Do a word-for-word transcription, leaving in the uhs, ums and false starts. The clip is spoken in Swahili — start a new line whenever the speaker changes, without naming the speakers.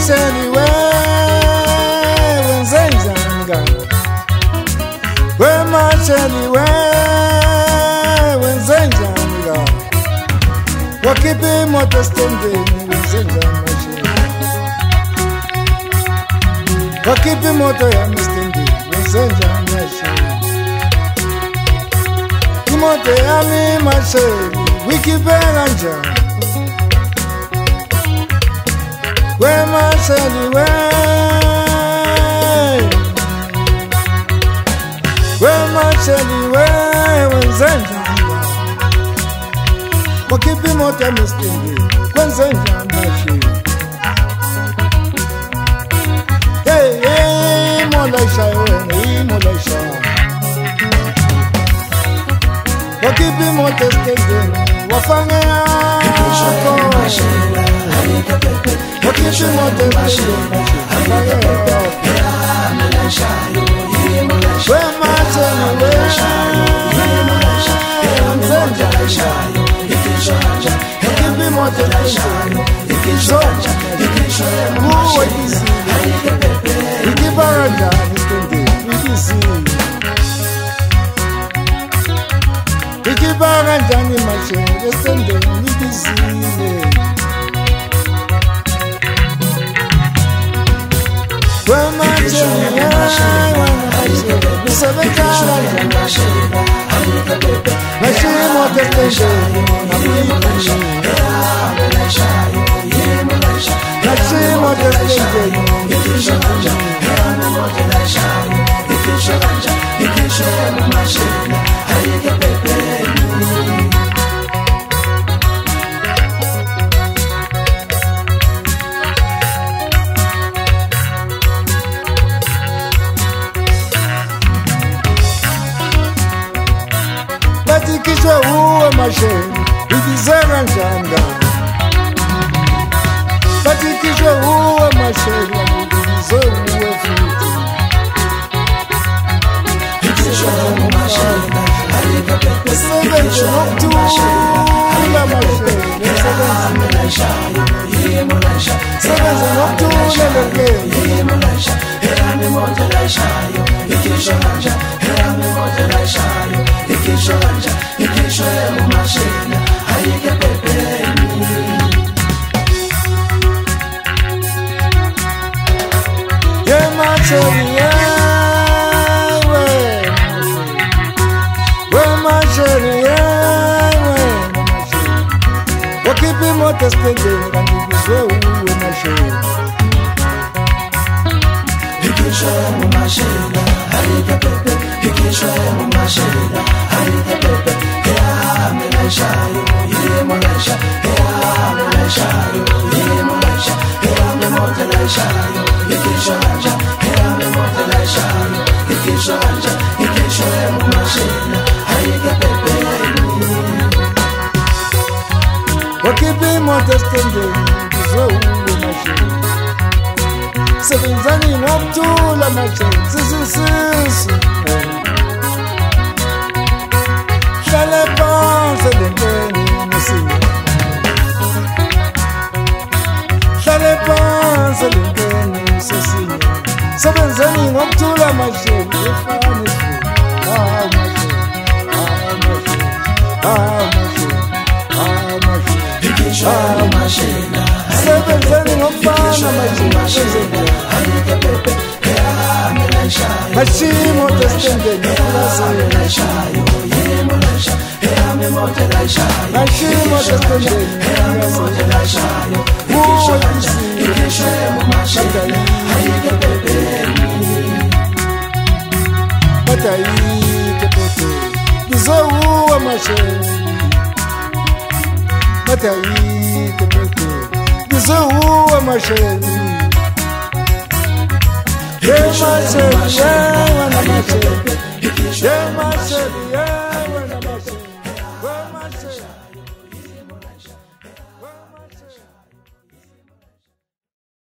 masheli we wenzenjanga we masheli we wenzenjanga wakipi moto standeni wenzenja masheli wakipi moto ya mistindi wenzenja masheli moto ya mi masheli wikibelanja we masheli we we masheli we wenzenja wakipi moto ya mistindi wenzenja masheli hey hey molaisha we molaisha wakipi moto standeni wafange yako wakipi moto standeni wafange yako we masheli we wenzenja wakipi moto standeni uwe izi ikibaranja standeni ikizi ikibaranja ni masheli standeni ikizile we masheli nisabekala masheli moto standeni masheli moto standeni batikishwe uwe masheli ikizera njanga batikishwe uwe masheli ikize uwe futi sebenze noktula masheli sebenze noktula lekeni ye masheli yewe we masheli yewe wakipi moto standeni kandikizwe uwe masheli ikisha mu masheli harika pepe ikisha mu masheli harika pepe ya melashayo ye molasha ya melashayo ye molasha ya memotelashayo ikisha anja ya memotelashayo ikisha anja ikisha mu masheli harika pepe wakipi moto standeni ikizwe uwe masheli sebenzani noktula masheli sisisisu hlale phansi lentweni musinya hlale phansi lentweni sisinya sebenzani noktula masheli efani hawu masheli hawu masheli hawu masheli hawu masheli sebenzani ngokufana masheli masheli moto standeni masheli moto standeni batayike pepe ngizowuwa masheli batayike pepe ngizowuwa masheli ye masheli ye masheli ye masheli ye